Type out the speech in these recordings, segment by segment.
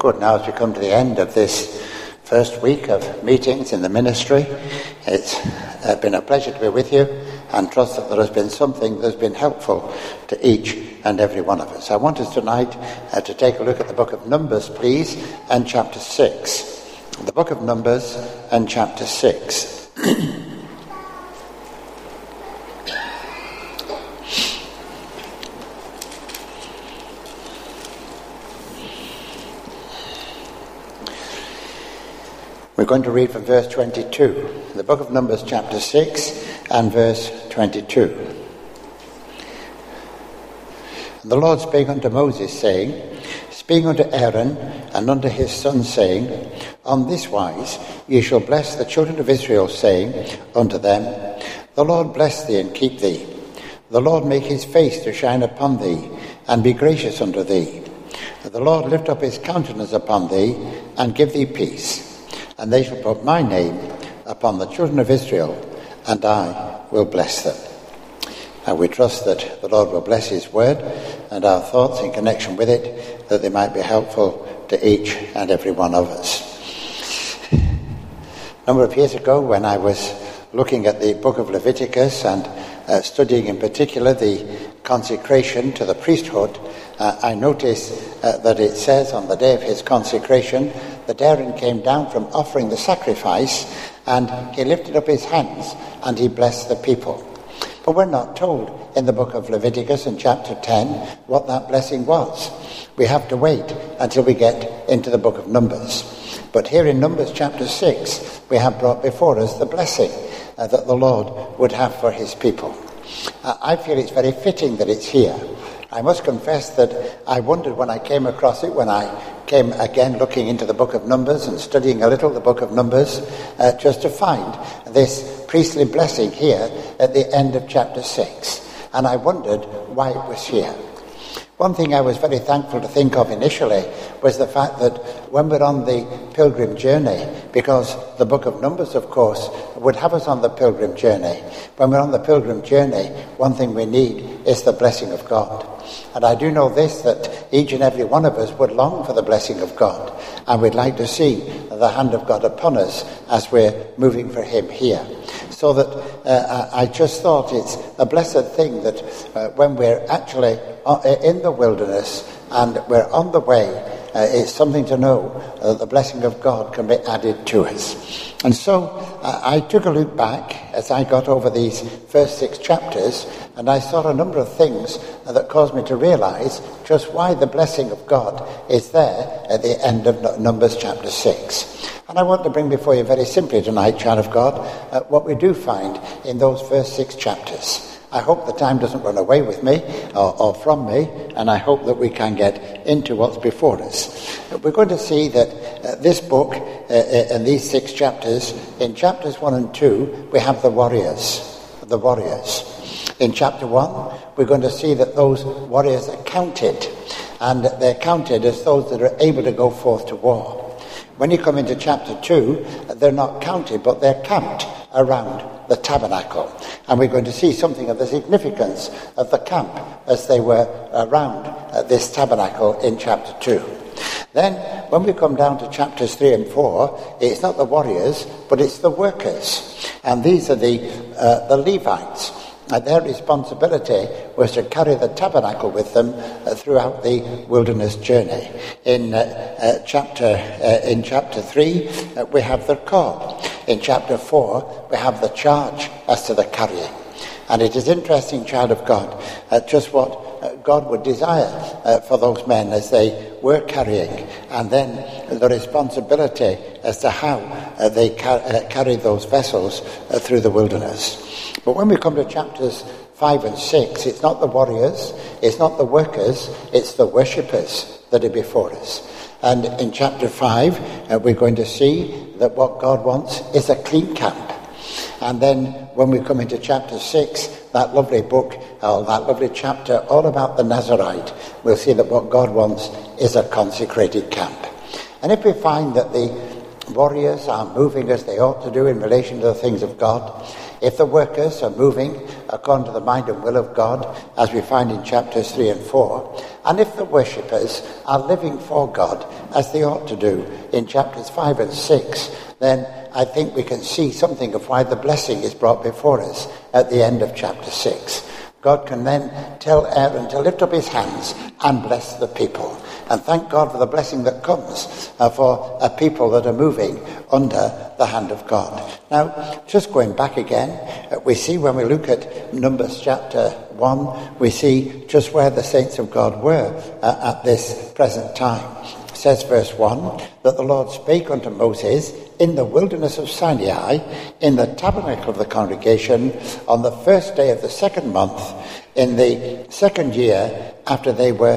Good. Now, as we come to the end of this first week of meetings in the ministry, it's been a pleasure to be with you, and trust that there has been something that has been helpful to each and every one of us. I want us tonight to take a look at the book of Numbers, please, and chapter 6. The book of Numbers and chapter 6. We're going to read from verse 22, the book of Numbers chapter 6 and verse 22. And the Lord spake unto Moses, saying, Speak unto Aaron and unto his sons, saying, On this wise ye shall bless the children of Israel, saying unto them, The Lord bless thee and keep thee. The Lord make his face to shine upon thee, and be gracious unto thee. The Lord lift up his countenance upon thee, and give thee peace. And they shall put my name upon the children of Israel, and I will bless them. And we trust that the Lord will bless his word and our thoughts in connection with it, that they might be helpful to each and every one of us. A number of years ago, when I was looking at the book of Leviticus and studying in particular the consecration to the priesthood, I noticed that it says on the day of his consecration that Aaron came down from offering the sacrifice, and he lifted up his hands and he blessed the people. But we're not told in the book of Leviticus in chapter 10 what that blessing was. We have to wait until we get into the book of Numbers. But here in Numbers chapter 6, we have brought before us the blessing that the Lord would have for his people. I feel it's very fitting that it's here. I must confess that I wondered when I came across it, when I came again looking into the book of Numbers and studying a little the book of Numbers, just to find this priestly blessing here at the end of chapter 6. And I wondered why it was here. One thing I was very thankful to think of initially was the fact that when we're on the pilgrim journey, because the book of Numbers, of course, would have us on the pilgrim journey. When we're on the pilgrim journey, one thing we need is the blessing of God. And I do know this, that each and every one of us would long for the blessing of God, and we'd like to see the hand of God upon us as we're moving for him here. So that I just thought it's a blessed thing that when we're actually in the wilderness and we're on the way, it's something to know that the blessing of God can be added to us. And so I took a look back as I got over these first 6 chapters, and I saw a number of things that caused me to realize just why the blessing of God is there at the end of Numbers chapter 6. And I want to bring before you very simply tonight, child of God, what we do find in those first 6 chapters. I hope the time doesn't run away with me or from me, and I hope that we can get into what's before us. We're going to see that this book and these 6 chapters, in chapters 1 and 2, we have the warriors. In chapter 1, we're going to see that those warriors are counted, and they're counted as those that are able to go forth to war. When you come into chapter 2, they're not counted, but they're camped around the tabernacle. And we're going to see something of the significance of the camp as they were around this tabernacle in chapter 2. Then, when we come down to chapters 3 and 4, it's not the warriors, but it's the workers. And these are the Levites. And their responsibility was to carry the tabernacle with them throughout the wilderness journey. In chapter 3, we have the call. In chapter 4, we have the charge as to the carrying. And it is interesting, child of God, just what God would desire for those men as they were carrying, and then the responsibility as to how they carried those vessels through the wilderness. But when we come to chapters 5 and 6, it's not the warriors, it's not the workers, it's the worshippers that are before us. And in chapter 5, we're going to see that what God wants is a clean camp. And then when we come into chapter 6, that lovely book, that lovely chapter all about the Nazarite, we'll see that what God wants is a consecrated camp. And if we find that the warriors are moving as they ought to do in relation to the things of God, if the workers are moving according to the mind and will of God, as we find in chapters 3 and 4, and if the worshippers are living for God, as they ought to do, in chapters 5 and 6, then I think we can see something of why the blessing is brought before us at the end of chapter 6. God can then tell Aaron to lift up his hands and bless the people. And thank God for the blessing that comes for a people that are moving under the hand of God. Now, just going back again, we see when we look at Numbers chapter 1, we see just where the saints of God were at this present time. It says, verse 1, that the Lord spake unto Moses in the wilderness of Sinai, in the tabernacle of the congregation, on the first day of the second month, in the second year after they were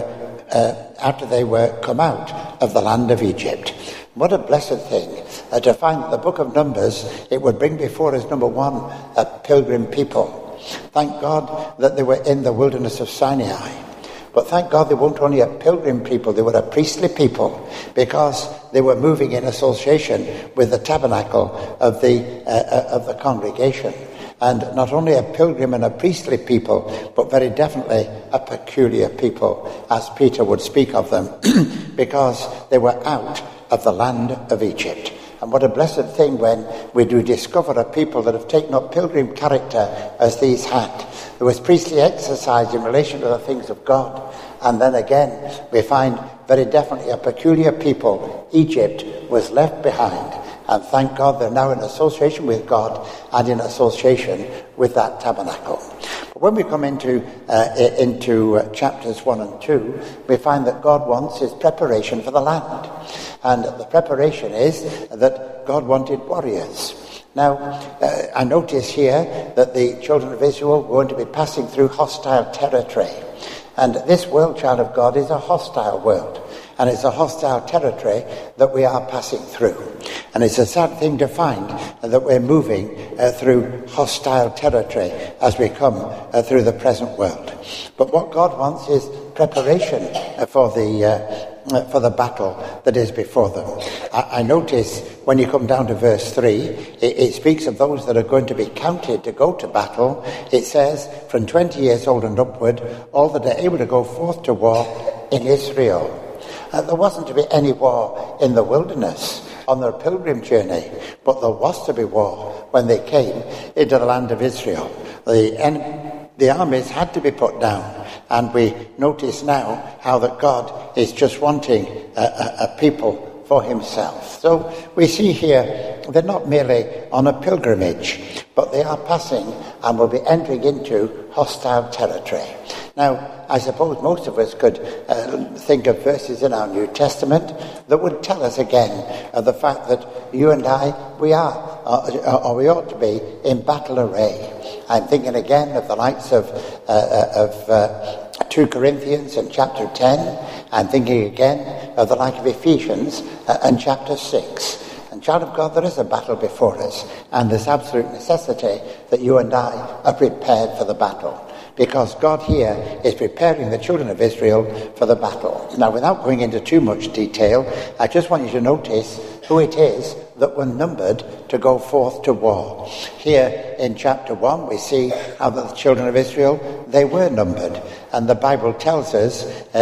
come out of the land of Egypt. What a blessed thing to find that the book of Numbers, it would bring before us, number one, a pilgrim people. Thank God that they were in the wilderness of Sinai. But thank God they weren't only a pilgrim people, they were a priestly people, because they were moving in association with the tabernacle of the congregation. And not only a pilgrim and a priestly people, but very definitely a peculiar people, as Peter would speak of them, because they were out of the land of Egypt. And what a blessed thing when we do discover a people that have taken up pilgrim character as these had. There was priestly exercise in relation to the things of God. And then again, we find very definitely a peculiar people. Egypt was left behind. And thank God they're now in association with God and in association with that tabernacle. But when we come into chapters 1 and 2, we find that God wants his preparation for the land. And the preparation is that God wanted warriors. Now, I notice here that the children of Israel were going to be passing through hostile territory. And this world, child of God, is a hostile world. And it's a hostile territory that we are passing through. And it's a sad thing to find that we're moving through hostile territory as we come through the present world. But what God wants is preparation for the battle that is before them. I notice when you come down to verse 3, it speaks of those that are going to be counted to go to battle. It says, from 20 years old and upward, all that are able to go forth to war in Israel. There wasn't to be any war in the wilderness on their pilgrim journey, but there was to be war when they came into the land of Israel. The armies had to be put down, and we notice now how that God is just wanting a people for himself. So we see here they're not merely on a pilgrimage, but they are passing and will be entering into hostile territory. Now, I suppose most of us could think of verses in our New Testament that would tell us again of the fact that you and I, we are, or we ought to be, in battle array. I'm thinking again of the likes of 2 Corinthians and chapter 10. I'm thinking again of the like of Ephesians and chapter 6. And child of God, there is a battle before us, and there's absolute necessity that you and I are prepared for the battle. Because God here is preparing the children of Israel for the battle. Now, without going into too much detail, I just want you to notice who it is that were numbered to go forth to war. Here in chapter 1, we see how the children of Israel, they were numbered. And the Bible tells us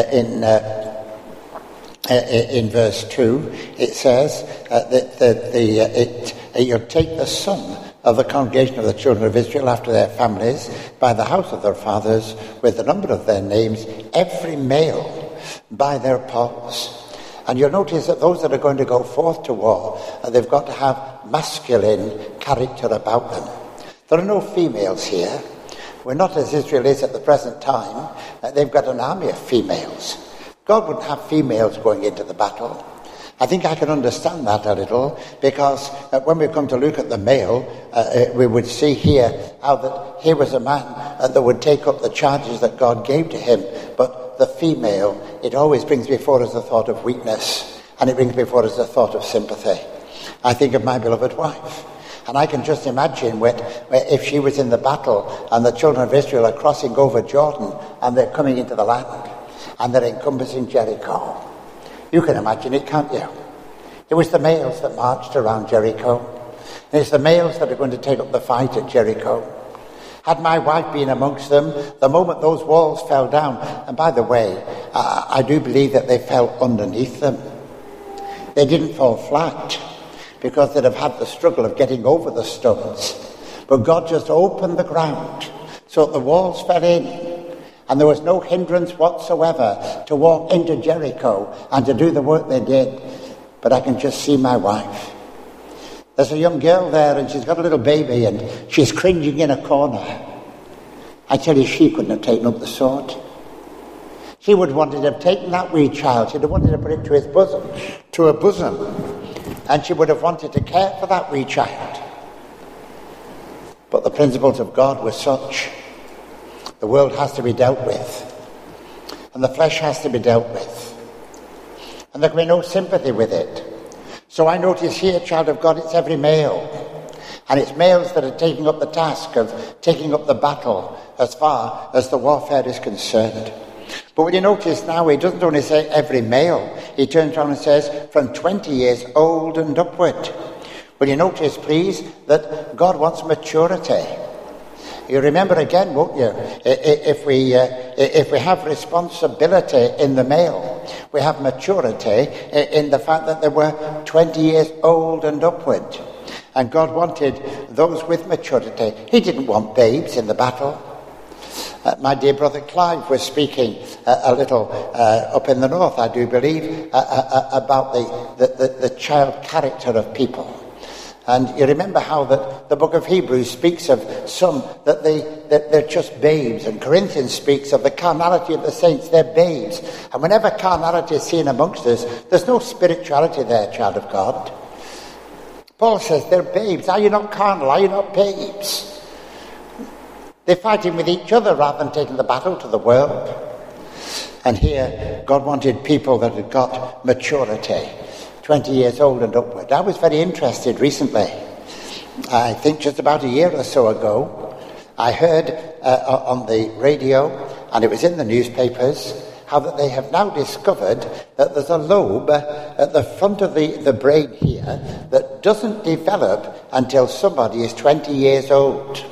in verse 2, it says that you'll take the sum of the congregation of the children of Israel after their families, by the house of their fathers, with the number of their names, every male by their polls. And you'll notice that those that are going to go forth to war, they've got to have masculine character about them. There are no females here. We're not as Israel is at the present time. They've got an army of females. God wouldn't have females going into the battle. I think I can understand that a little, because when we come to look at the male, we would see here how that here was a man that would take up the charges that God gave to him. But the female, it always brings before us the thought of weakness, and it brings before us the thought of sympathy. I think of my beloved wife. And I can just imagine if she was in the battle and the children of Israel are crossing over Jordan and they're coming into the land and they're encompassing Jericho. You can imagine it, can't you? It was the males that marched around Jericho. And it's the males that are going to take up the fight at Jericho. Had my wife been amongst them, the moment those walls fell down, and by the way, I do believe that they fell underneath them. They didn't fall flat, because they'd have had the struggle of getting over the stones. But God just opened the ground so that the walls fell in, and there was no hindrance whatsoever to walk into Jericho and to do the work they did. But I can just see my wife. There's a young girl there, and she's got a little baby, and she's cringing in a corner. I tell you, she couldn't have taken up the sword. She would have wanted to have taken that wee child. She'd have wanted to put it to his bosom, to her bosom. And she would have wanted to care for that wee child. But the principles of God were such. The world has to be dealt with. And the flesh has to be dealt with. And there can be no sympathy with it. So I notice here, child of God, it's every male. And it's males that are taking up the task of taking up the battle as far as the warfare is concerned. But when you notice now, he doesn't only say every male. He turns around and says from 20 years old and upward. Will you notice, please, that God wants maturity? You remember again, won't you? If we have responsibility in the male, we have maturity in the fact that they were 20 years old and upward. And God wanted those with maturity. He didn't want babes in the battle. My dear brother Clive was speaking a little up in the north, I do believe, about the child character of people. And you remember how the book of Hebrews speaks of some that they're just babes, and Corinthians speaks of the carnality of the saints, they're babes. And whenever carnality is seen amongst us, there's no spirituality there, child of God. Paul says they're babes. Are you not carnal? Are you not babes? They're fighting with each other rather than taking the battle to the world. And here, God wanted people that had got maturity, 20 years old and upward. I was very interested recently. I think just about a year or so ago, I heard on the radio, and it was in the newspapers, how that they have now discovered that there's a lobe at the front of the brain here that doesn't develop until somebody is 20 years old.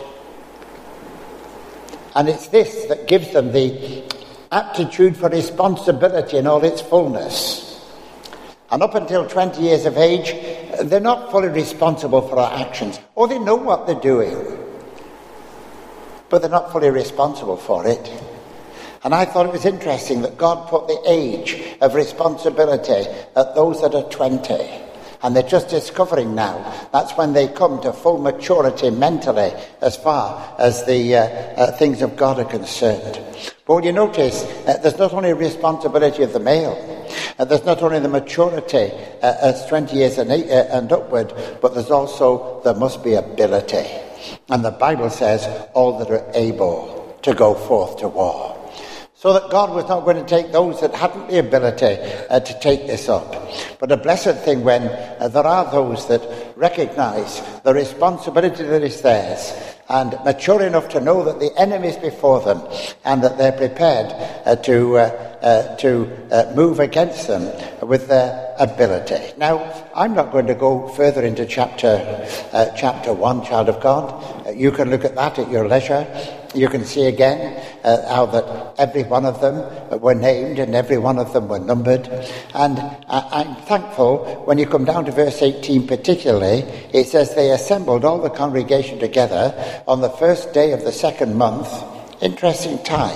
And it's this that gives them the aptitude for responsibility in all its fullness. And up until 20 years of age, they're not fully responsible for our actions. Or they know what they're doing, but they're not fully responsible for it. And I thought it was interesting that God put the age of responsibility at those that are 20. And they're just discovering now. That's when they come to full maturity mentally as far as the things of God are concerned. But when you notice, there's not only responsibility of the male, there's not only the maturity as 20 years and upward, but there must be ability. And the Bible says, all that are able to go forth to war. So that God was not going to take those that hadn't the ability to take this up. But a blessed thing when there are those that recognise the responsibility that is theirs and mature enough to know that the enemy is before them and that they're prepared to move against them with their ability. Now, I'm not going to go further into chapter 1, child of God. You can look at that at your leisure. You can see again how that every one of them were named and every one of them were numbered. And I'm thankful when you come down to verse 18 particularly, it says they assembled all the congregation together on the first day of the second month. Interesting time.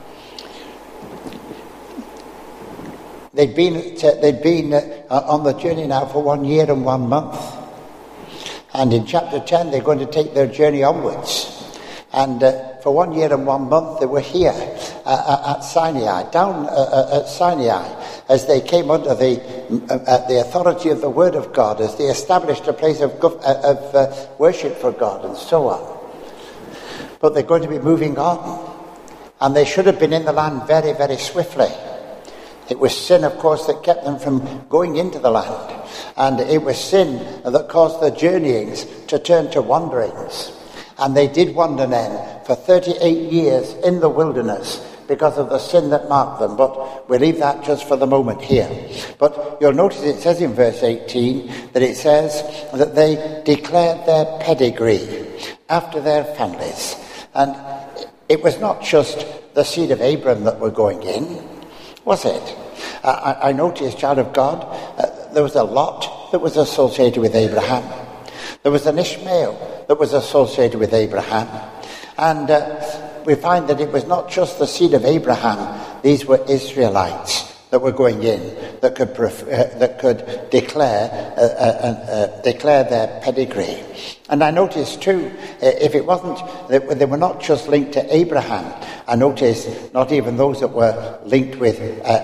They'd been on the journey now for 1 year and 1 month. And in chapter 10 they're going to take their journey onwards. And for 1 year and 1 month they were here at Sinai, down at Sinai, as they came under the authority of the Word of God, as they established a place of worship for God and so on. But they're going to be moving on. And they should have been in the land very, very swiftly. It was sin, of course, that kept them from going into the land. And it was sin that caused their journeyings to turn to wanderings. And they did wander then for 38 years in the wilderness because of the sin that marked them. But we'll leave that just for the moment here. But you'll notice it says in verse 18 that it says that they declared their pedigree after their families. And it was not just the seed of Abraham that were going in, was it? I noticed, child of God, there was a Lot that was associated with Abraham. There was an Ishmael that was associated with Abraham. And we find that it was not just the seed of Abraham. These were Israelites that were going in, that could declare their pedigree. And I noticed too, if it wasn't, they were not just linked to Abraham. I noticed not even those that were linked with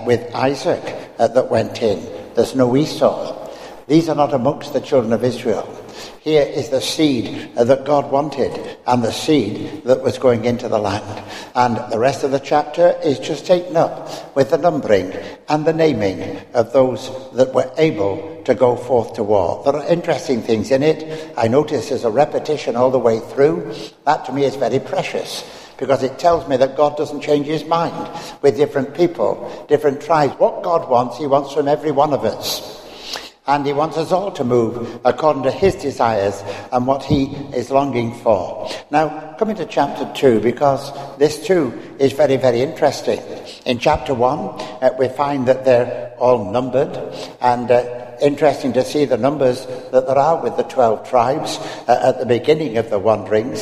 Isaac that went in. There's no Esau. These are not amongst the children of Israel. Here is the seed that God wanted, and the seed that was going into the land. And the rest of the chapter is just taken up with the numbering and the naming of those that were able to go forth to war. There are interesting things in it. I notice there's a repetition all the way through. That to me is very precious, because it tells me that God doesn't change his mind with different people, different tribes. What God wants, he wants from every one of us. And he wants us all to move according to his desires and what he is longing for. Now, coming to chapter 2, because this too is very, very interesting. In chapter 1, we find that they're all numbered, and interesting to see the numbers that there are with the 12 tribes at the beginning of the wanderings,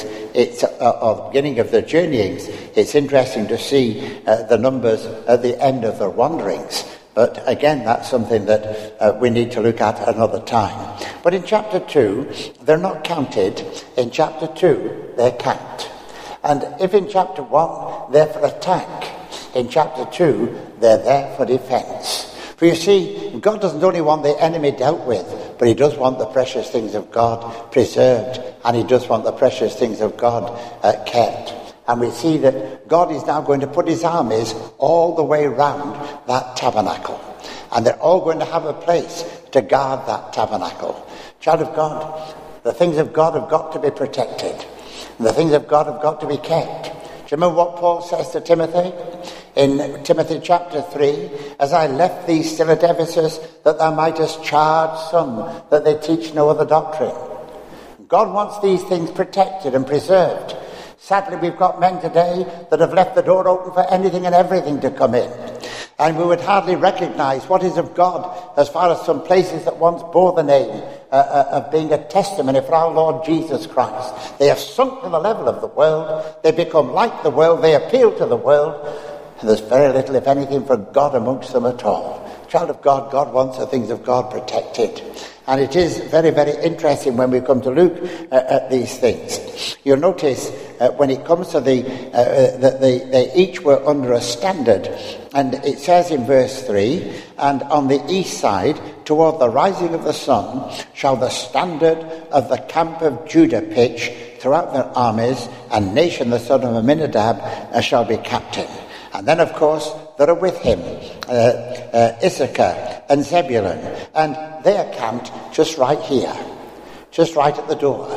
or the beginning of the journeyings. It's interesting to see the numbers at the end of the wanderings. But again, that's something that we need to look at another time. But in chapter 2, they're not counted. In chapter 2, they're camped. And if in chapter 1, they're for attack, in chapter 2, they're there for defense. For you see, God doesn't only want the enemy dealt with, but he does want the precious things of God preserved, and he does want the precious things of God kept. And we see that God is now going to put his armies all the way round that tabernacle. And they're all going to have a place to guard that tabernacle. Child of God, the things of God have got to be protected. And the things of God have got to be kept. Do you remember what Paul says to Timothy? In Timothy chapter 3, as I left thee still at Ephesus, that thou mightest charge some that they teach no other doctrine. God wants these things protected and preserved. Sadly, we've got men today that have left the door open for anything and everything to come in. And we would hardly recognise what is of God as far as some places that once bore the name of being a testimony for our Lord Jesus Christ. They have sunk to the level of the world. They become like the world. They appeal to the world. And there's very little, if anything, for God amongst them at all. Child of God, God wants the things of God protected. And it is very, very interesting when we come to look at these things. You'll notice when it comes to they each were under a standard. And it says in verse 3, and on the east side, toward the rising of the sun, shall the standard of the camp of Judah pitch throughout their armies, and Nahshon the son of Amminadab shall be captain. And then, of course, there are with him Issachar and Zebulun, and they are camped just right here, just right at the door.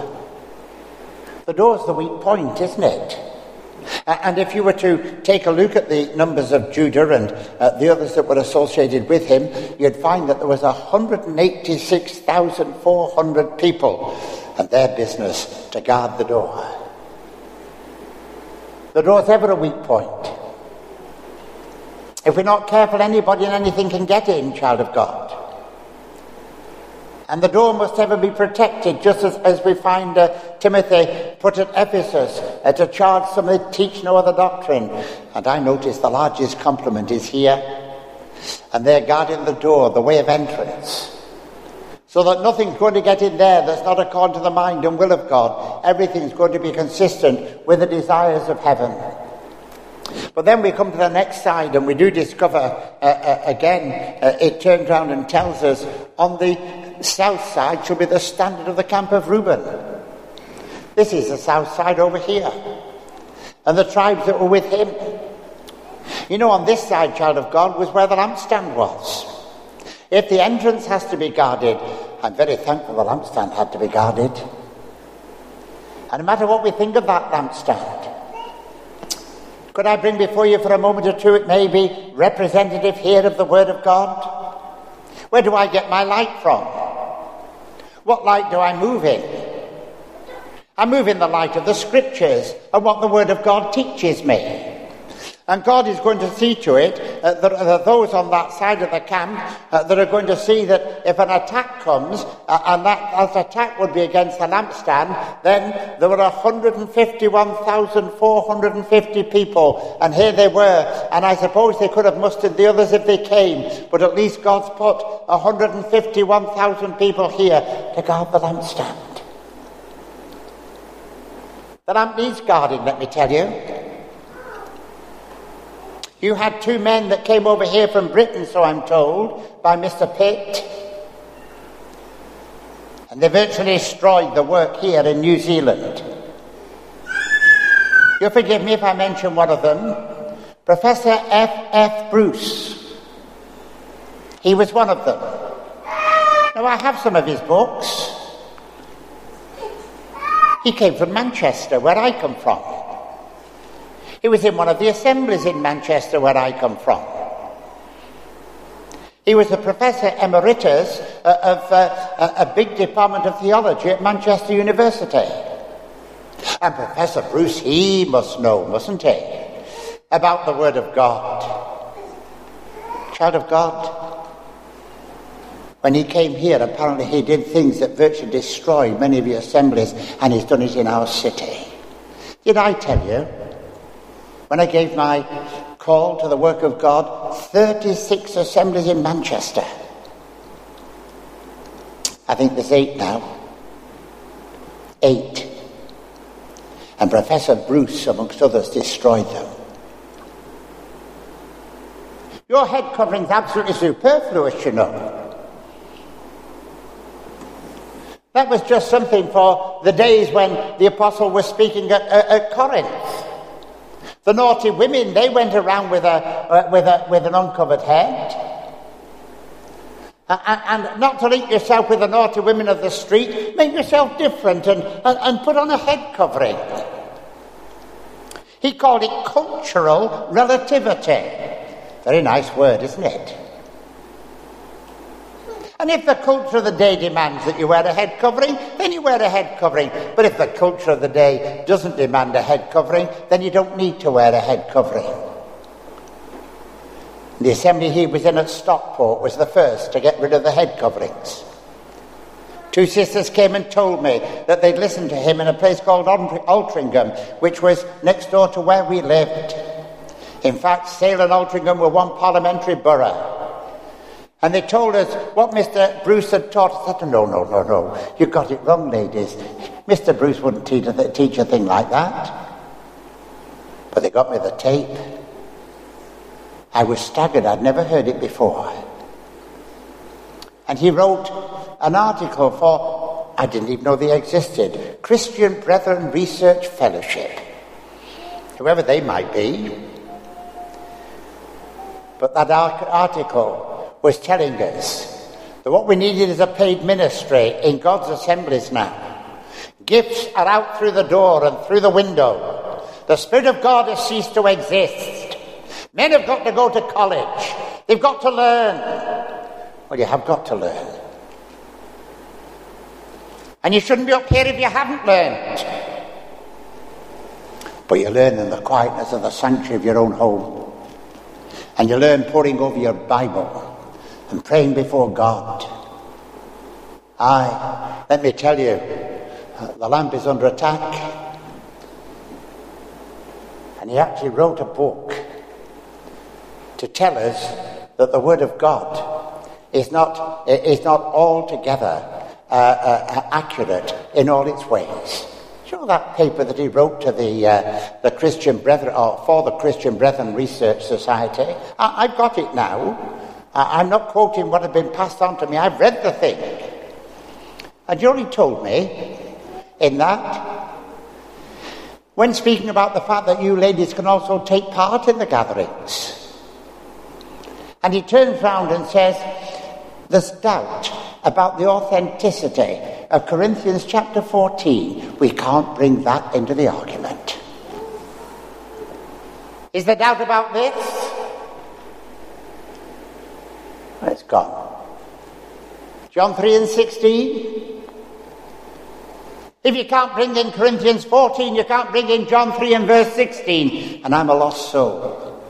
The door's the weak point, isn't it? And if you were to take a look at the numbers of Judah and the others that were associated with him, you'd find that there was 186,400 people, and their business to guard the door. The door's ever a weak point. If we're not careful, anybody and anything can get in, child of God. And the door must ever be protected, just as we find Timothy put at Ephesus to charge some that teach no other doctrine. And I notice the largest complement is here. And they're guarding the door, the way of entrance. So that nothing's going to get in there that's not according to the mind and will of God. Everything's going to be consistent with the desires of heaven. But then we come to the next side and we do discover again, it turns around and tells us on the south side shall be the standard of the camp of Reuben. This is the south side over here. And the tribes that were with him. You know, on this side, child of God, was where the lampstand was. If the entrance has to be guarded, I'm very thankful the lampstand had to be guarded. And no matter what we think of that lampstand, could I bring before you for a moment or two, it may be representative here of the Word of God? Where do I get my light from? What light do I move in? I move in the light of the Scriptures and what the Word of God teaches me. And God is going to see to it that there are those on that side of the camp that are going to see that if an attack comes, and that attack would be against the lampstand, then there were 151,450 people, and here they were. And I suppose they could have mustered the others if they came, but at least God's put 151,000 people here to guard the lampstand. The lamp needs guarding, let me tell you. You had 2 men that came over here from Britain, so I'm told, by Mr. Pitt. And they virtually destroyed the work here in New Zealand. You'll forgive me if I mention one of them. Professor F.F. Bruce. He was one of them. Now, I have some of his books. He came from Manchester, where I come from. He was in one of the assemblies in Manchester, where I come from. He was a professor emeritus of a big department of theology at Manchester University. And Professor Bruce, he must know, mustn't he, about the Word of God. Child of God. When he came here, apparently he did things that virtually destroyed many of your assemblies, and he's done it in our city. Did I tell you? When I gave my call to the work of God, 36 assemblies in Manchester. I think there's 8 now. 8. And Professor Bruce, amongst others, destroyed them. Your head covering's absolutely superfluous, you know. That was just something for the days when the apostle was speaking at Corinth. The naughty women, they went around with an uncovered head. And not to link yourself with the naughty women of the street, make yourself different and put on a head covering. He called it cultural relativity. Very nice word, isn't it? And if the culture of the day demands that you wear a head covering, then you wear a head covering. But if the culture of the day doesn't demand a head covering, then you don't need to wear a head covering. The assembly he was in at Stockport was the first to get rid of the head coverings. 2 sisters came and told me that they'd listened to him in a place called Altrincham, which was next door to where we lived. In fact, Sale and Altrincham were one parliamentary borough. And they told us what Mr. Bruce had taught us. I said, no, you got it wrong, ladies. Mr. Bruce wouldn't teach a thing like that. But they got me the tape. I was staggered. I'd never heard it before. And he wrote an article for, I didn't even know they existed, Christian Brethren Research Fellowship. Whoever they might be. But that article was telling us that what we needed is a paid ministry in God's assemblies now. Gifts are out through the door and through the window. The Spirit of God has ceased to exist. Men have got to go to college. They've got to learn. Well, you have got to learn. And you shouldn't be up here if you haven't learned. But you learn in the quietness of the sanctuary of your own home. And you learn poring over your Bible and praying before God. Aye, let me tell you, the lamp is under attack. And he actually wrote a book to tell us that the Word of God is not altogether accurate in all its ways. Do you know that paper that he wrote to the Christian Brethren, or for the Christian Brethren Research Society? I've got it now. I'm not quoting what had been passed on to me. I've read the thing. And you only told me in that, when speaking about the fact that you ladies can also take part in the gatherings. And he turns round and says, there's doubt about the authenticity of Corinthians chapter 14. We can't bring that into the argument. Is there doubt about this? Well, it's gone. John 3:16. If you can't bring in Corinthians 14, you can't bring in John 3 and verse 16, and I'm a lost soul.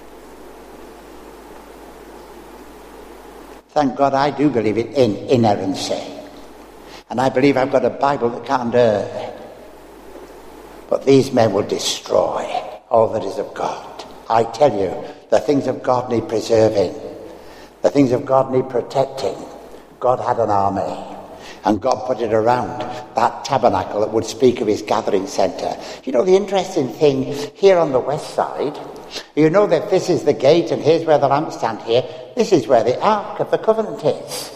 Thank God I do believe in inerrancy. And I believe I've got a Bible that can't err. But these men will destroy all that is of God. I tell you, the things of God need preserving. The things of God need protecting. God had an army. And God put it around that tabernacle that would speak of his gathering centre. You know, the interesting thing here on the west side, you know that this is the gate and here's where the lampstand here. This is where the Ark of the Covenant is.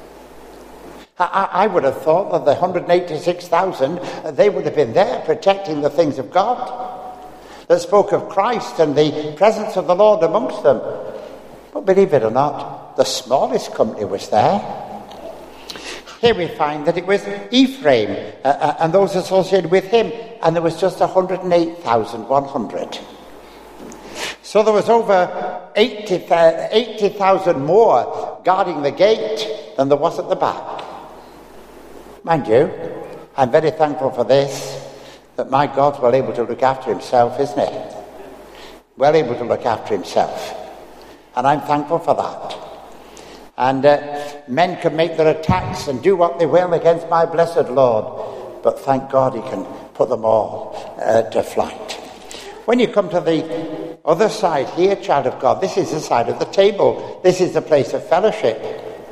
I would have thought that the 186,000, they would have been there protecting the things of God that spoke of Christ and the presence of the Lord amongst them. But believe it or not, the smallest company was there. Here we find that it was Ephraim and those associated with him, and there was just 108,100. So there was over 80,000 more guarding the gate than there was at the back. Mind you, I'm very thankful for this, that my God's well able to look after himself, isn't he? Well able to look after himself. And I'm thankful for that. And men can make their attacks and do what they will against my blessed Lord, but thank God he can put them all to flight. When you come to the other side here, child of God, this is the side of the table. This is the place of fellowship.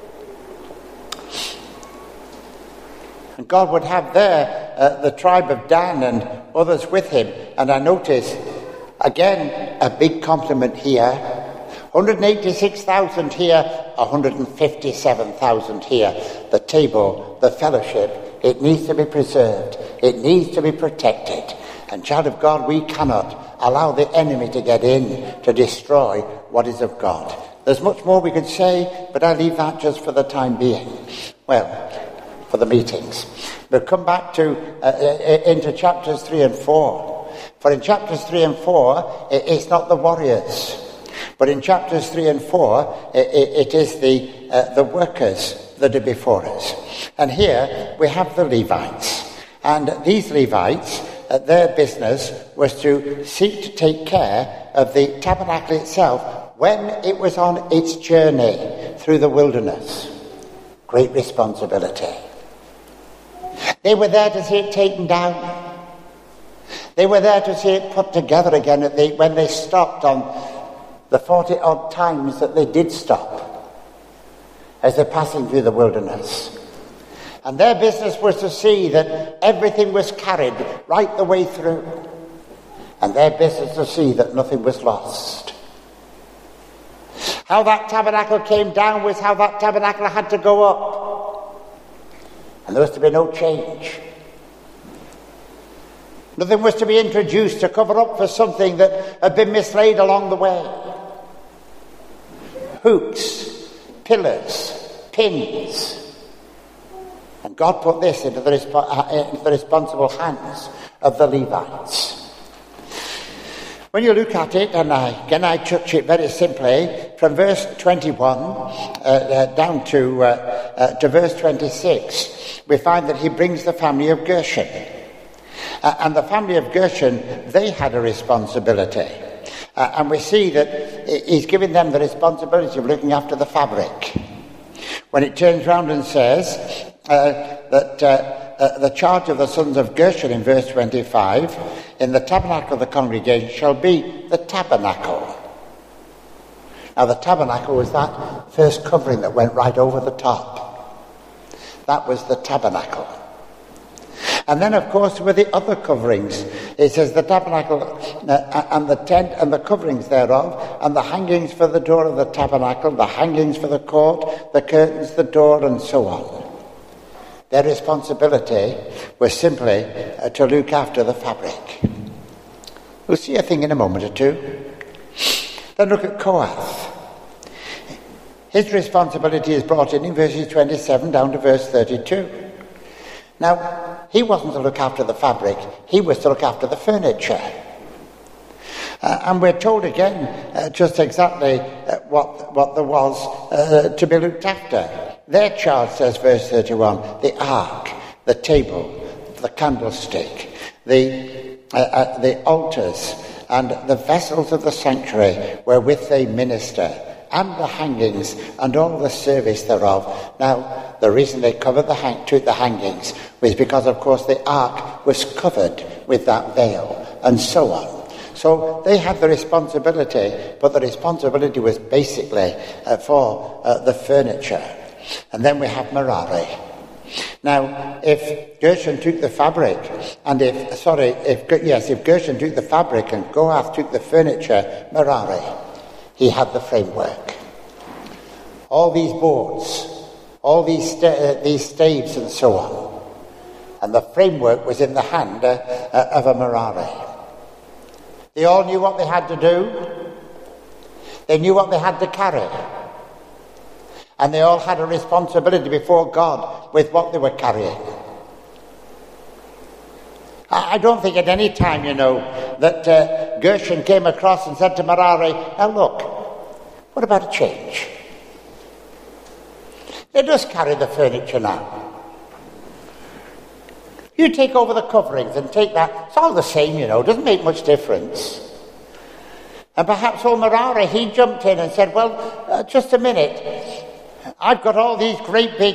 And God would have there the tribe of Dan and others with him. And I notice, again, a big compliment here. 186,000 here, 157,000 here. The table, the fellowship, it needs to be preserved. It needs to be protected. And child of God, we cannot allow the enemy to get in to destroy what is of God. There's much more we could say, but I leave that just for the time being. Well, for the meetings. We'll come back to into chapters 3 and 4. For in chapters 3 and 4, it's not the warriors. But in chapters 3 and 4, it is the workers that are before us. And here we have the Levites. And these Levites, their business was to seek to take care of the tabernacle itself when it was on its journey through the wilderness. Great responsibility. They were there to see it taken down. They were there to see it put together again when they stopped on the 40-odd times that they did stop as they're passing through the wilderness. And their business was to see that everything was carried right the way through. And their business to see that nothing was lost. How that tabernacle came down was how that tabernacle had to go up. And there was to be no change. Nothing was to be introduced to cover up for something that had been mislaid along the way. Hooks, pillars, pins. And God put this into the responsible hands of the Levites. When you look at it, and I touch it very simply, from verse 21 down to verse 26, we find that he brings the family of Gershon. And the family of Gershon, they had a responsibility. And we see that he's giving them the responsibility of looking after the fabric. When it turns round and says that the charge of the sons of Gershon in verse 25, in the tabernacle of the congregation shall be the tabernacle. Now the tabernacle was that first covering that went right over the top. That was the tabernacle. And then, of course, with the other coverings, it says the tabernacle and the tent and the coverings thereof, and the hangings for the door of the tabernacle, the hangings for the court, the curtains, the door, and so on. Their responsibility was simply to look after the fabric. We'll see a thing in a moment or two. Then look at Kohath. His responsibility is brought in verses 27 down to verse 32. Now, he wasn't to look after the fabric, he was to look after the furniture. And we're told again just exactly what there was to be looked after. Their charge, says verse 31, the ark, the table, the candlestick, the altars, and the vessels of the sanctuary wherewith they minister, and the hangings, and all the service thereof. Now, the reason they covered took the hangings was because, of course, the ark was covered with that veil, and so on. So they had the responsibility, but the responsibility was basically for the furniture. And then we have Merari. Now, if Gershon took the fabric, and if Gershon took the fabric and Kohath took the furniture, Merari, he had the framework. All these boards, all these staves and so on. And the framework was in the hand of a Merari. They all knew what they had to do. They knew what they had to carry. And they all had a responsibility before God with what they were carrying. I don't think at any time, that Gershon came across and said to Merari, now look, what about a change? They just carry the furniture now. You take over the coverings and take that. It's all the same, doesn't make much difference. And perhaps old Merari, he jumped in and said, well, just a minute. I've got all these great big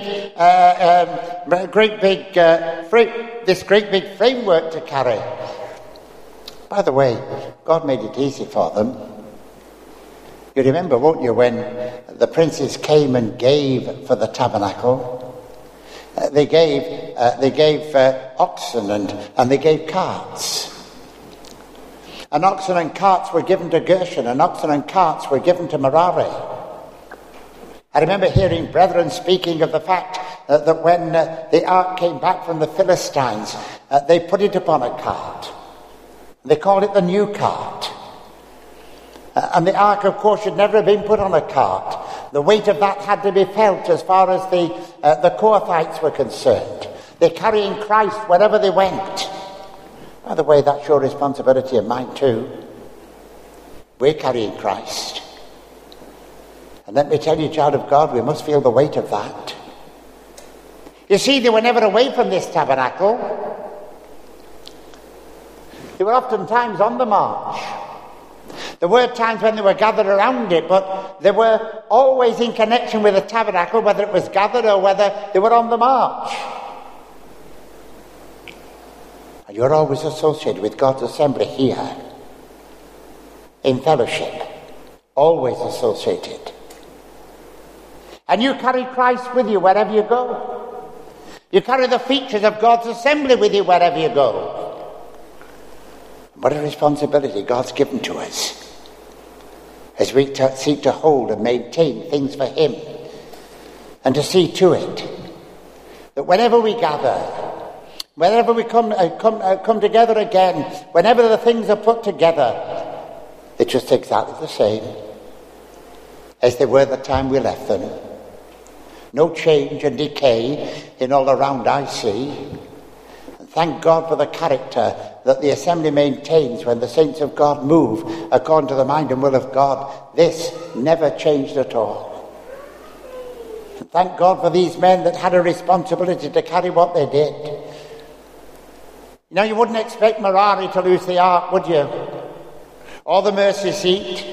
framework to carry. By the way, God made it easy for them. You remember, won't you, when the princes came and gave for the tabernacle? They gave oxen and they gave carts. And oxen and carts were given to Gershon, and oxen and carts were given to Merari. I remember hearing brethren speaking of the fact that when the ark came back from the Philistines, they put it upon a cart. They called it the new cart. And the ark, of course, should never have been put on a cart. The weight of that had to be felt as far as the Kohathites were concerned. They're carrying Christ wherever they went. By the way, that's your responsibility and mine too. We're carrying Christ. And let me tell you, child of God, we must feel the weight of that. You see, they were never away from this tabernacle. They were oftentimes on the march. There were times when they were gathered around it, but they were always in connection with the tabernacle, whether it was gathered or whether they were on the march. And you're always associated with God's assembly here, in fellowship, always associated. And you carry Christ with you wherever you go. You carry the features of God's assembly with you wherever you go. What a responsibility God's given to us as we seek to hold and maintain things for Him, and to see to it that whenever we gather, whenever we come together again, whenever the things are put together, they're just exactly the same as they were the time we left them. No change and decay in all around I see. And thank God for the character that the assembly maintains when the saints of God move according to the mind and will of God. This never changed at all. And thank God for these men that had a responsibility to carry what they did. Now, you wouldn't expect Merari to lose the ark, would you? Or the mercy seat.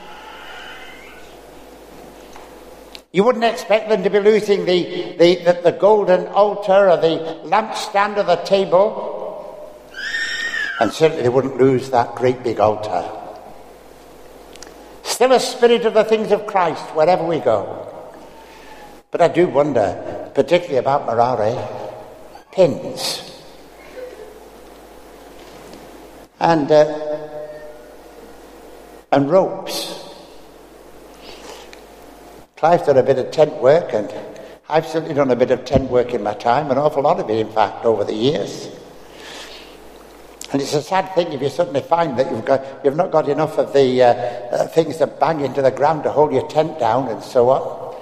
You wouldn't expect them to be losing the golden altar or the lampstand or the table. And certainly they wouldn't lose that great big altar. Still a spirit of the things of Christ wherever we go. But I do wonder, particularly about Merari, pins. And ropes. Clive's done a bit of tent work, and I've certainly done a bit of tent work in my time, an awful lot of it, in fact, over the years. And it's a sad thing if you suddenly find that you've not got enough of the things that bang into the ground to hold your tent down and so on.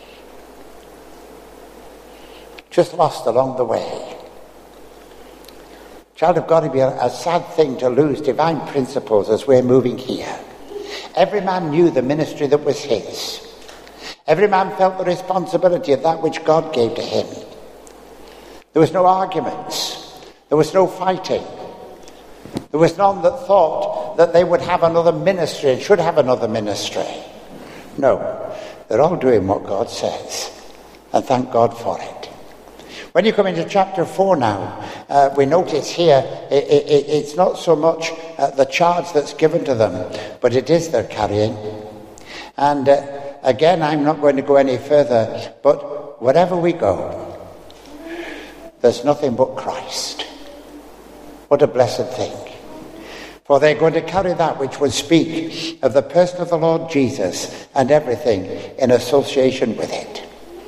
Just lost along the way. Child of God, it'd be a sad thing to lose divine principles as we're moving here. Every man knew the ministry that was his. Every man felt the responsibility of that which God gave to him. There was no arguments. There was no fighting. There was none that thought that they would have another ministry and should have another ministry. No, they're all doing what God says, and thank God for it. When you come into chapter 4 now, we notice here it's not so much the charge that's given to them, but it is their carrying. And again, I'm not going to go any further, but wherever we go, there's nothing but Christ. What a blessed thing. For they're going to carry that which would speak of the person of the Lord Jesus and everything in association with it.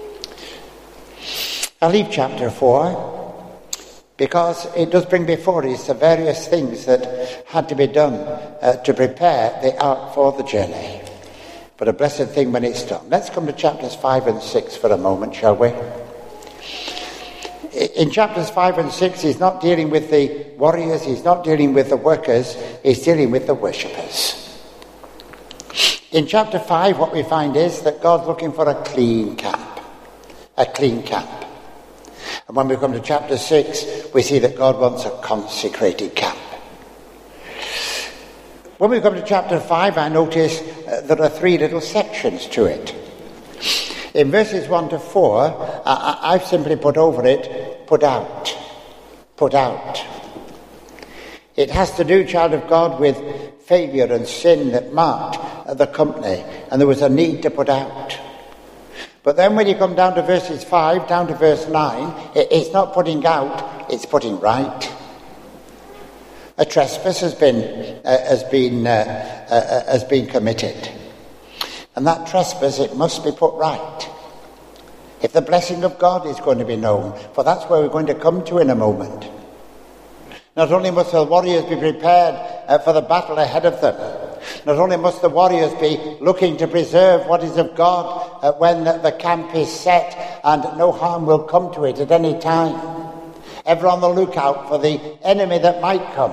I'll leave chapter 4 because it does bring before us the various things that had to be done to prepare the ark for the journey. But a blessed thing when it's done. Let's come to chapters 5 and 6 for a moment, shall we? In chapters 5 and 6, he's not dealing with the warriors, he's not dealing with the workers, he's dealing with the worshippers. In chapter 5, what we find is that God's looking for a clean camp. A clean camp. And when we come to chapter 6, we see that God wants a consecrated camp. When we come to chapter 5, I notice there are 3 little sections to it. In verses 1 to 4, I've simply put over it, put out. Put out. It has to do, child of God, with failure and sin that marked the company, and there was a need to put out. But then when you come down to verses 5, down to verse 9, it's not putting out, it's putting right. A trespass has been committed. And that trespass, it must be put right. If the blessing of God is going to be known, for that's where we're going to come to in a moment. Not only must the warriors be prepared for the battle ahead of them, not only must the warriors be looking to preserve what is of God when the camp is set and no harm will come to it at any time. Ever on the lookout for the enemy that might come.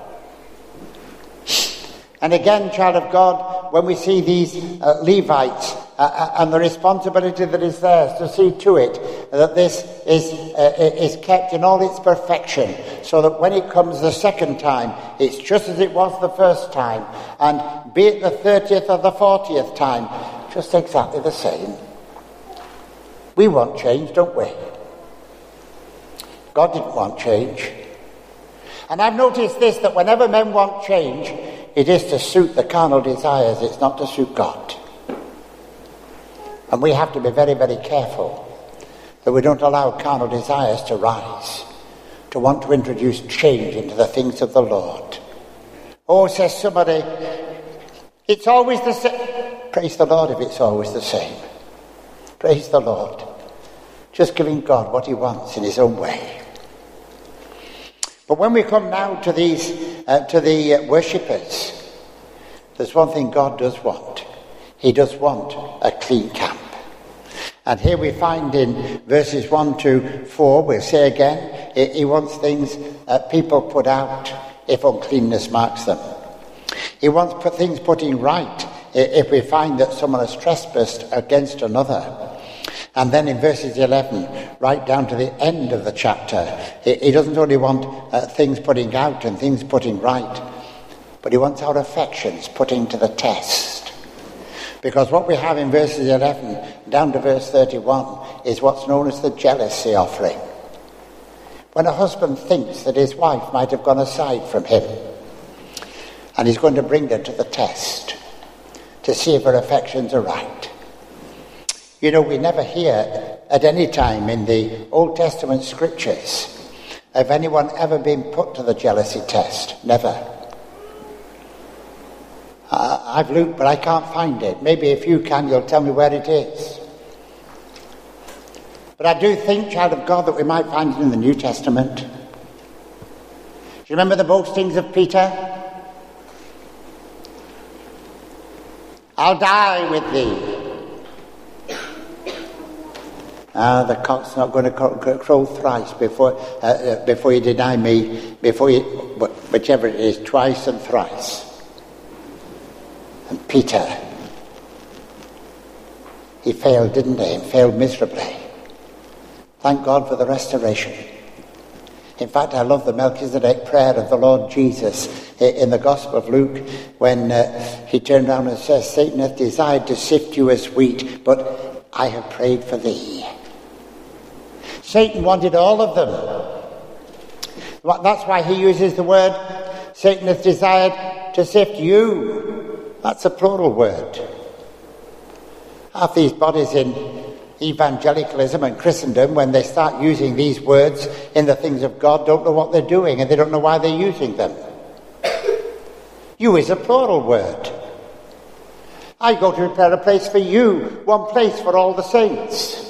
And again, child of God, when we see these Levites and the responsibility that is theirs to see to it that this is kept in all its perfection, so that when it comes the second time, it's just as it was the first time, and be it the 30th or the 40th time, just exactly the same. We want change, don't we? God didn't want change. And I've noticed this, that whenever men want change, it is to suit the carnal desires, it's not to suit God. And we have to be very, very careful that we don't allow carnal desires to rise, to want to introduce change into the things of the Lord. Oh, says somebody, it's always the same. Praise the Lord if it's always the same. Praise the Lord. Just giving God what he wants in his own way. But when we come now to these, to the worshippers, there's one thing God does want. He does want a clean camp. And here we find in verses 1 to 4, we'll say again, he wants things people put out if uncleanness marks them. He wants things putting right if we find that someone has trespassed against another. And then in verses 11, right down to the end of the chapter, he doesn't only want things putting out and things putting right, but he wants our affections putting to the test. Because what we have in verses 11 down to verse 31 is what's known as the jealousy offering. When a husband thinks that his wife might have gone aside from him, and he's going to bring her to the test to see if her affections are right. You know, we never hear at any time in the Old Testament scriptures of anyone ever being put to the jealousy test. Never. I've looked, but I can't find it. Maybe if you can, you'll tell me where it is. But I do think, child of God, that we might find it in the New Testament. Do you remember the boastings of Peter? I'll die with thee. The cock's not going to crow thrice before you deny me, whichever it is, twice and thrice. And Peter, he failed, didn't he? He failed miserably. Thank God for the restoration. In fact, I love the Melchizedek prayer of the Lord Jesus in the Gospel of Luke when he turned around and says, Satan hath desired to sift you as wheat, but I have prayed for thee. Satan wanted all of them. That's why he uses the word, Satan hath desired to sift you. That's a plural word. Half these bodies in evangelicalism and Christendom, when they start using these words in the things of God, don't know what they're doing, and they don't know why they're using them. You is a plural word. I go to prepare a place for you, one place for all the saints.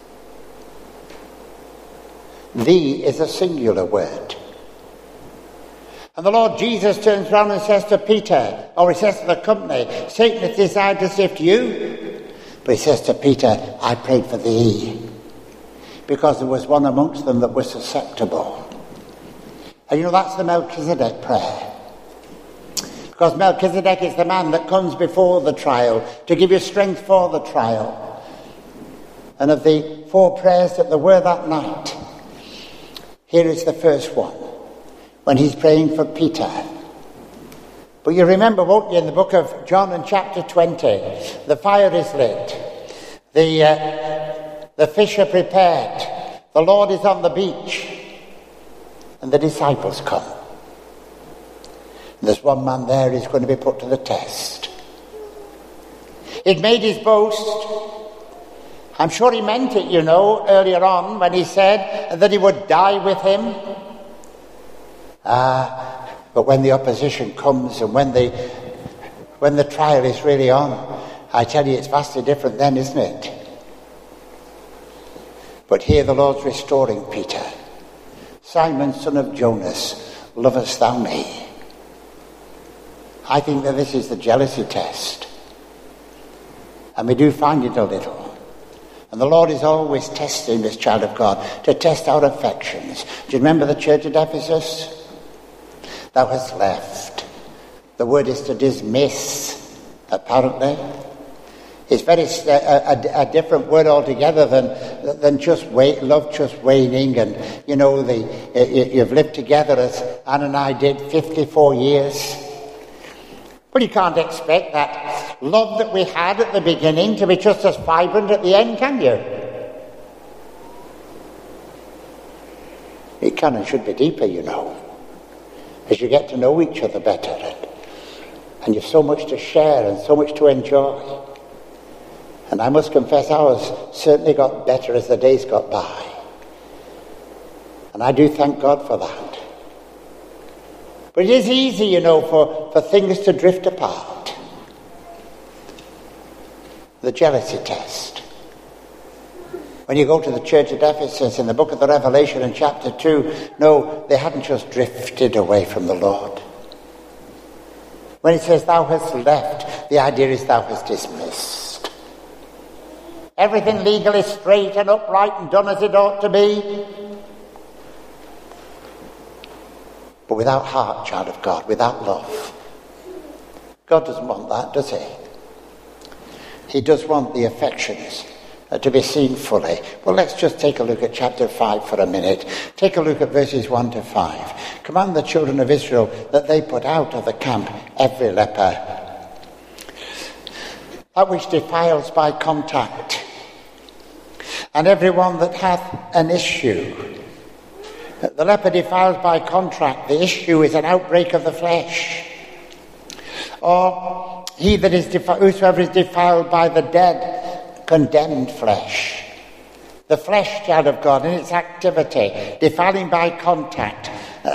Thee is a singular word. And the Lord Jesus turns around and says to Peter, or he says to the company, Satan hath desired to sift you. But he says to Peter, I prayed for thee, because there was one amongst them that was susceptible. And you know, that's the Melchizedek prayer. Because Melchizedek is the man that comes before the trial to give you strength for the trial. And of the 4 prayers that there were that night, here is the first one, when he's praying for Peter. But you remember, won't you, in the book of John in chapter 20, the fire is lit, the fish are prepared, the Lord is on the beach, and the disciples come. And there's one man there who's going to be put to the test. He'd made his boast. I'm sure he meant it, you know, earlier on when he said that he would die with him. But when the opposition comes and when the trial is really on, I tell you, it's vastly different then, isn't it? But here the Lord's restoring Peter. Simon, son of Jonas, lovest thou me? I think that this is the jealousy test. And we do find it a little. And the Lord is always testing this child of God to test our affections. Do you remember the church at Ephesus? Thou hast left. The word is to dismiss, apparently. It's very a different word altogether than just love just waning. And, you know, you've lived together as Anne and I did 54 years. But you can't expect that love that we had at the beginning to be just as vibrant at the end, can you? It can and should be deeper, you know, as you get to know each other better, and you've so much to share and so much to enjoy. And I must confess, ours certainly got better as the days got by. And I do thank God for that. But it is easy, you know, for things to drift apart. The jealousy test. When you go to the church at Ephesus in the book of the Revelation in chapter 2, no, they hadn't just drifted away from the Lord. When it says thou hast left, the idea is thou hast dismissed. Everything legally straight and upright and done as it ought to be. But without heart, child of God, without love. God doesn't want that, does he? He does want the affections to be seen fully. Well, let's just take a look at chapter 5 for a minute. Take a look at verses 1 to 5. Command the children of Israel that they put out of the camp every leper, that which defiles by contact, and every one that hath an issue. The leper defiles by contract. The issue is an outbreak of the flesh. Or he that is whosoever is defiled by the dead, condemned flesh. The flesh, child of God, in its activity, defiling by contact,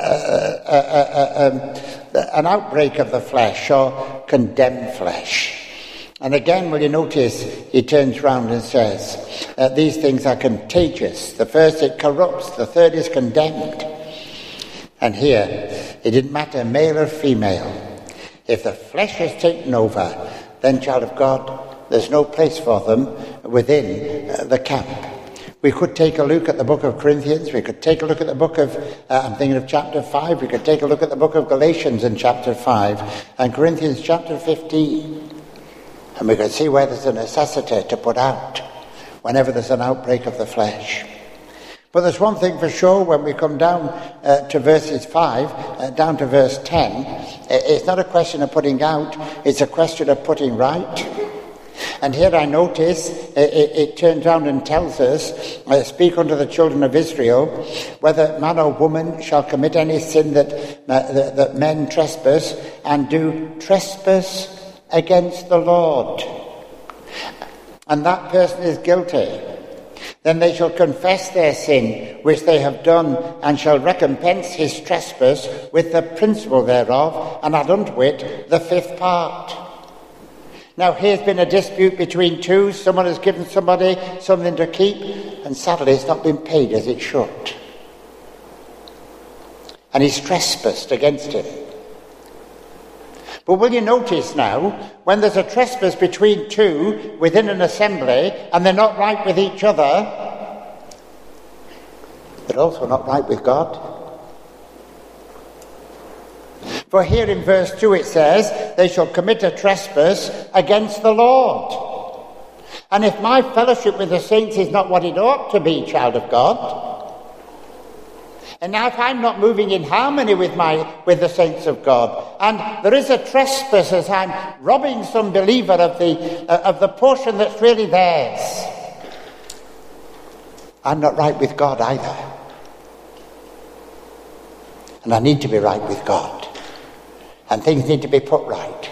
an outbreak of the flesh, or condemned flesh. And again, will you notice, he turns round and says, these things are contagious. The first, it corrupts. The third is condemned. And here, it didn't matter male or female. If the flesh is taken over, then, child of God, there's no place for them within the camp. We could take a look at the book of Corinthians. We could take a look at the book of, I'm thinking of chapter 5. We could take a look at the book of Galatians in chapter 5 and Corinthians chapter 15. And we can see where there's a necessity to put out whenever there's an outbreak of the flesh. But there's one thing for sure, when we come down to verses 5, down to verse 10, it's not a question of putting out, it's a question of putting right. And here I notice it turns around and tells us, speak unto the children of Israel, whether man or woman shall commit any sin that men trespass, and do trespass against the Lord, and that person is guilty, then they shall confess their sin which they have done, and shall recompense his trespass with the principal thereof, and add unto it the fifth part. Now here's been a dispute between two. Someone has given somebody something to keep, and sadly it's not been paid as it should. And he's trespassed against him. But will you notice now, when there's a trespass between two within an assembly, and they're not right with each other, they're also not right with God. For here in verse 2 it says, they shall commit a trespass against the Lord. And if my fellowship with the saints is not what it ought to be, child of God, and now if I'm not moving in harmony with the saints of God, and there is a trespass as I'm robbing some believer of the portion that's really theirs, I'm not right with God either. And I need to be right with God. And things need to be put right.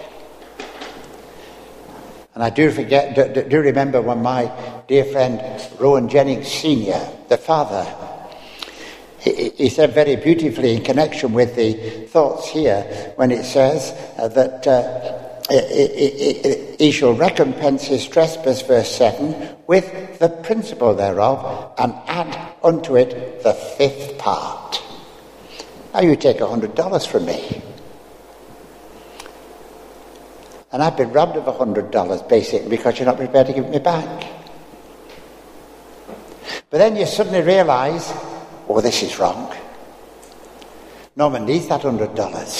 And I do remember when my dear friend Rowan Jennings Sr., the father, he said very beautifully in connection with the thoughts here, when it says that he shall recompense his trespass, verse 7, with the principal thereof, and add unto it the fifth part. Now you take $100 from me, and I've been robbed of $100 basically because you're not prepared to give it me back. But then you suddenly realise, oh, this is wrong. Norman needs that $100.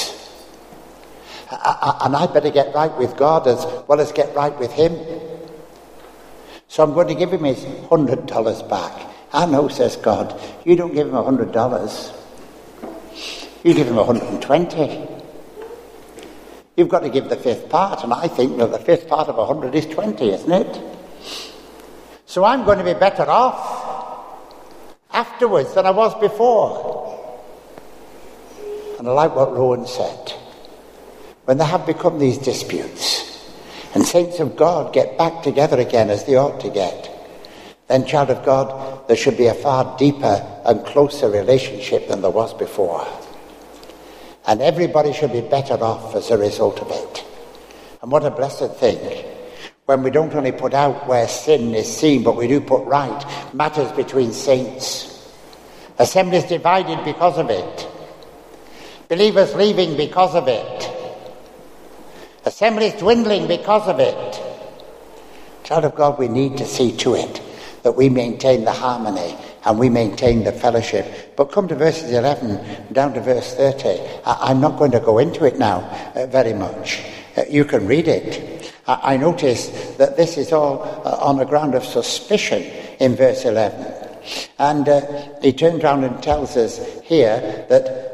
And I better get right with God as well as get right with him. So I'm going to give him his $100 back. I know, says God, you don't give him $100. You give him 120. You've got to give the fifth part, and I think that the fifth part of 100 is 20, isn't it? So I'm going to be better off afterwards than I was before. And I like what Rowan said. When there have become these disputes, and saints of God get back together again as they ought to get, then, child of God, there should be a far deeper and closer relationship than there was before. And everybody should be better off as a result of it. And what a blessed thing, when we don't only put out where sin is seen, but we do put right matters between saints. Assemblies divided because of it. Believers leaving because of it. Assemblies dwindling because of it. Child of God, we need to see to it that we maintain the harmony and we maintain the fellowship. But come to verses 11 down to verse 30. I'm not going to go into it now very much. You can read it. I notice that this is all on the ground of suspicion in verse 11. And he turns around and tells us here that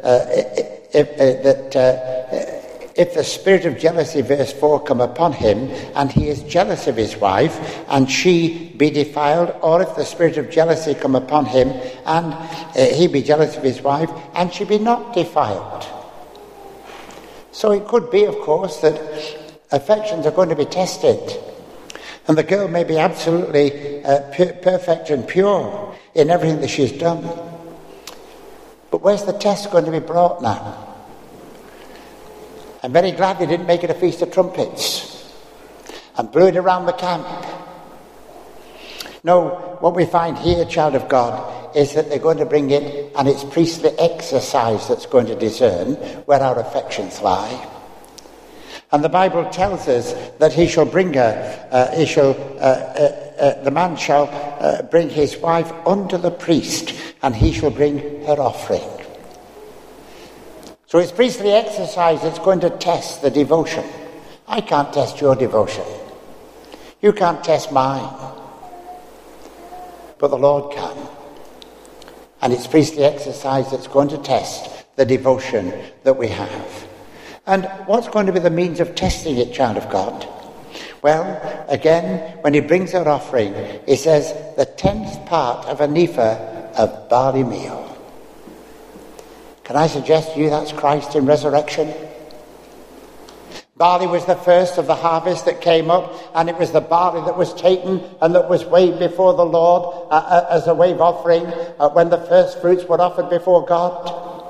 if the spirit of jealousy, verse 4, come upon him, and he is jealous of his wife, and she be defiled, or if the spirit of jealousy come upon him, and he be jealous of his wife, and she be not defiled. So it could be, of course, that affections are going to be tested, and the girl may be absolutely perfect and pure in everything that she's done. But where's the test going to be brought now? I'm very glad they didn't make it a Feast of Trumpets and blew it around the camp. No, what we find here, child of God, is that they're going to bring it, and it's priestly exercise that's going to discern where our affections lie. And the Bible tells us that he shall bring her, the man shall bring his wife unto the priest, and he shall bring her offering. So it's priestly exercise that's going to test the devotion. I can't test your devotion. You can't test mine. But the Lord can. And it's priestly exercise that's going to test the devotion that we have. And what's going to be the means of testing it, child of God? Well, again, when he brings our offering, he says the 10th part of an ephah of barley meal. Can I suggest to you that's Christ in resurrection? Barley was the first of the harvest that came up, and it was the barley that was taken and that was waved before the Lord as a wave offering when the first fruits were offered before God.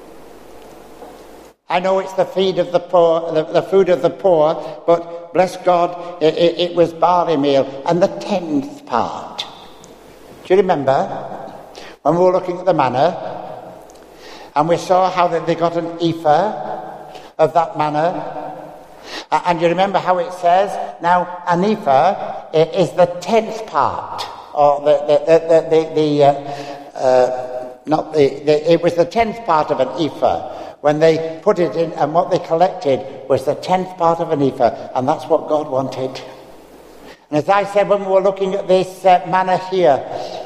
I know it's the feed of the poor, the food of the poor, but bless God, it was barley meal, and the 10th part. Do you remember when we were looking at the manna? And we saw how they got an ephah of that manna. And you remember how it says, now an ephah is the 10th part, or it was the 10th part of an ephah when they put it in, and what they collected was the 10th part of an ephah, and that's what God wanted. And as I said when we were looking at this manna here,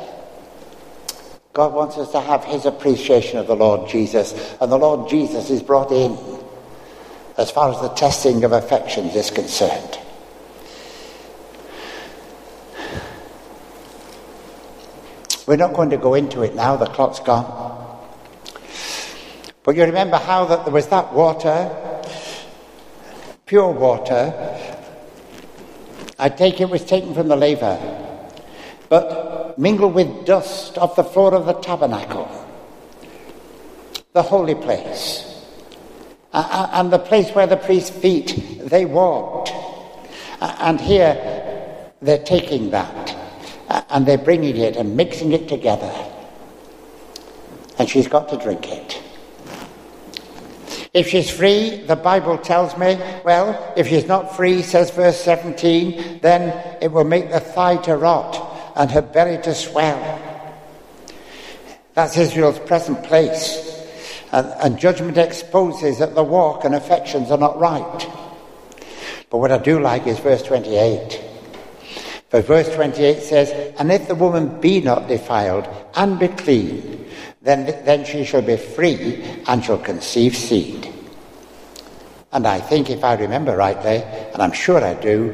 God wants us to have his appreciation of the Lord Jesus, and the Lord Jesus is brought in as far as the testing of affections is concerned. We're not going to go into it now, the clock's gone. But you remember how that there was that water, pure water. I take it was taken from the laver, but mingled with dust off the floor of the tabernacle, the holy place, and the place where the priest's feet, they walked. And here they're taking that, and they're bringing it and mixing it together. And she's got to drink it. If she's free, the Bible tells me, well, if she's not free, says verse 17, then it will make the thigh to rot and her belly to swell. That's Israel's present place. And judgment exposes that the walk and affections are not right. But what I do like is verse 28. For verse 28 says, and if the woman be not defiled and be clean, then she shall be free and shall conceive seed. And I think, if I remember rightly, and I'm sure I do,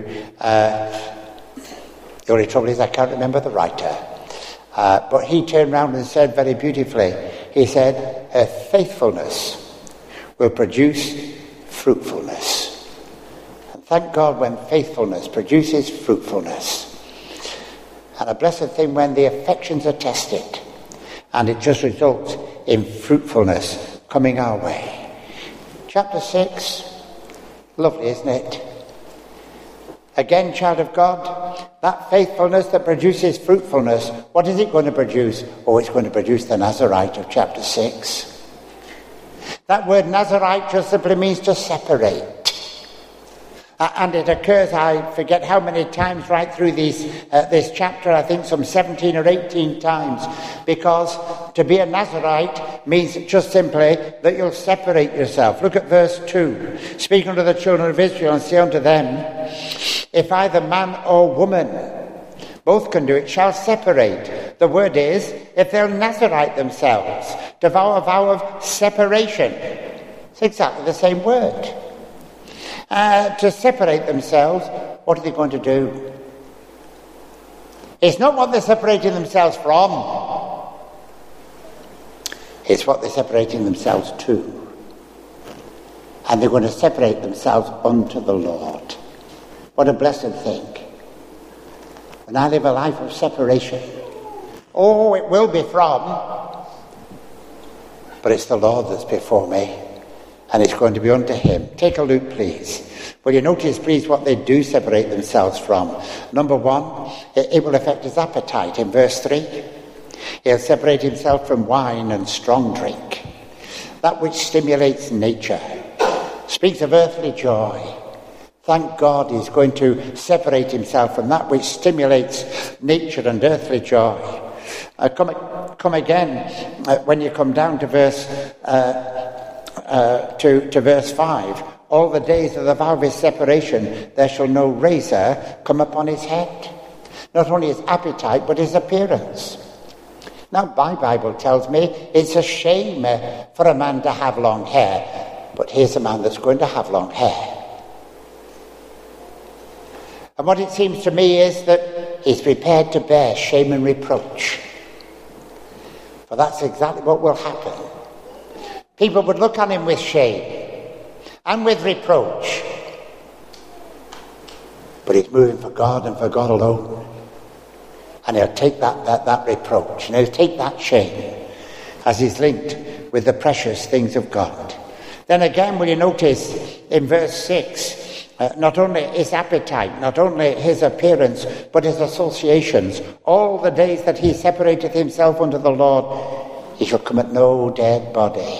the only trouble is I can't remember the writer. But he turned round and said very beautifully, he said, her faithfulness will produce fruitfulness. And thank God when faithfulness produces fruitfulness. And a blessed thing when the affections are tested, and it just results in fruitfulness coming our way. Chapter 6, lovely, isn't it? Again, child of God, that faithfulness that produces fruitfulness, what is it going to produce? Oh, it's going to produce the Nazarite of chapter 6. That word Nazarite just simply means to separate. And it occurs, I forget how many times right through this chapter, I think some 17 or 18 times, because to be a Nazarite means just simply that you'll separate yourself. Look at verse 2. Speak unto the children of Israel and say unto them, if either man or woman, both can do it, shall separate. The word is, if they'll Nazarite themselves, to vow a vow of separation. It's exactly the same word. To separate themselves, what are they going to do? It's not what they're separating themselves from. It's what they're separating themselves to. And they're going to separate themselves unto the Lord. What a blessed thing. When I live a life of separation, oh, it will be from, but it's the Lord that's before me. And it's going to be unto him. Take a look, please. Will you notice, please, what they do separate themselves from? Number one, it will affect his appetite in verse 3. He'll separate himself from wine and strong drink. That which stimulates nature. Speaks of earthly joy. Thank God he's going to separate himself from that which stimulates nature and earthly joy. Come again, when you come down to verse to verse 5, all the days of the vow of his separation, there shall no razor come upon his head. Not only his appetite, but his appearance. Now, my Bible tells me it's a shame for a man to have long hair. But here's a man that's going to have long hair. And what it seems to me is that he's prepared to bear shame and reproach. For that's exactly what will happen. People would look on him with shame and with reproach. But he's moving for God and for God alone. And he'll take that reproach and he'll take that shame as he's linked with the precious things of God. Then again, will you notice in verse 6, not only his appetite, not only his appearance, but his associations. All the days that he separateth himself unto the Lord, he shall come at no dead body.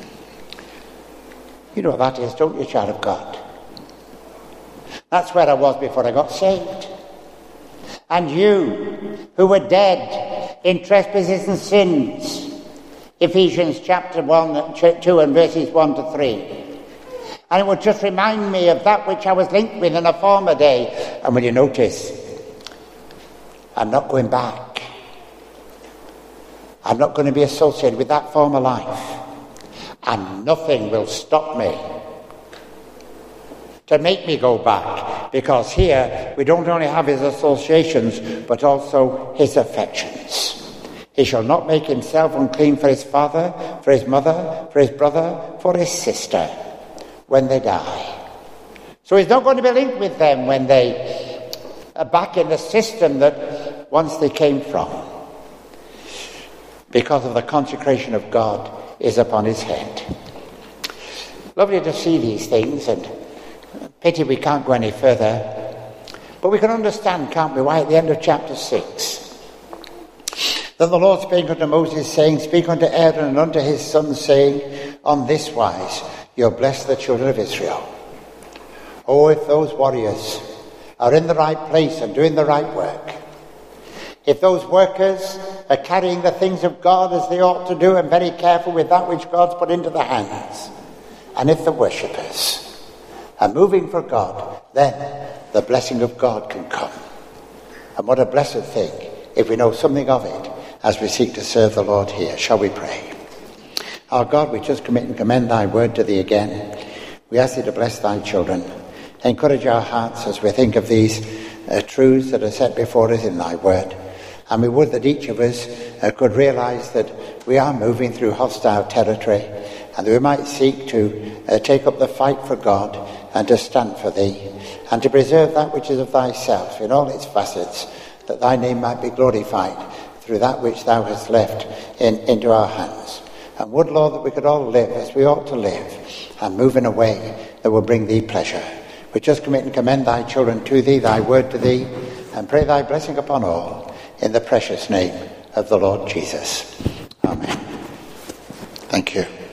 You know what that is, don't you, child of God? That's where I was before I got saved. And you, who were dead in trespasses and sins, Ephesians chapter 2 and verses 1 to 3. And it would just remind me of that which I was linked with in a former day. And will you notice, I'm not going back. I'm not going to be associated with that former life. And nothing will stop me to make me go back. Because here, we don't only have his associations, but also his affections. He shall not make himself unclean for his father, for his mother, for his brother, for his sister, when they die. So he's not going to be linked with them when they are back in the system that once they came from. Because of the consecration of God is upon his head. Lovely to see these things, and pity we can't go any further. But we can understand, can't we, why at the end of chapter 6, that the Lord spake unto Moses, saying, Speak unto Aaron and unto his sons, saying, On this wise you'll bless the children of Israel. Oh, if those warriors are in the right place and doing the right work, if those workers are carrying the things of God as they ought to do and very careful with that which God's put into their hands, and if the worshippers are moving for God, then the blessing of God can come. And what a blessed thing if we know something of it as we seek to serve the Lord here. Shall we pray? Our God, we just commit and commend thy word to thee again. We ask thee to bless thy children. Encourage our hearts as we think of these truths that are set before us in thy word. And we would that each of us could realise that we are moving through hostile territory, and that we might seek to take up the fight for God and to stand for thee, and to preserve that which is of thyself in all its facets, that thy name might be glorified through that which thou hast left into our hands. And would, Lord, that we could all live as we ought to live, and move in a way that will bring thee pleasure. We just commit and commend thy children to thee, thy word to thee, and pray thy blessing upon all, in the precious name of the Lord Jesus. Amen. Thank you.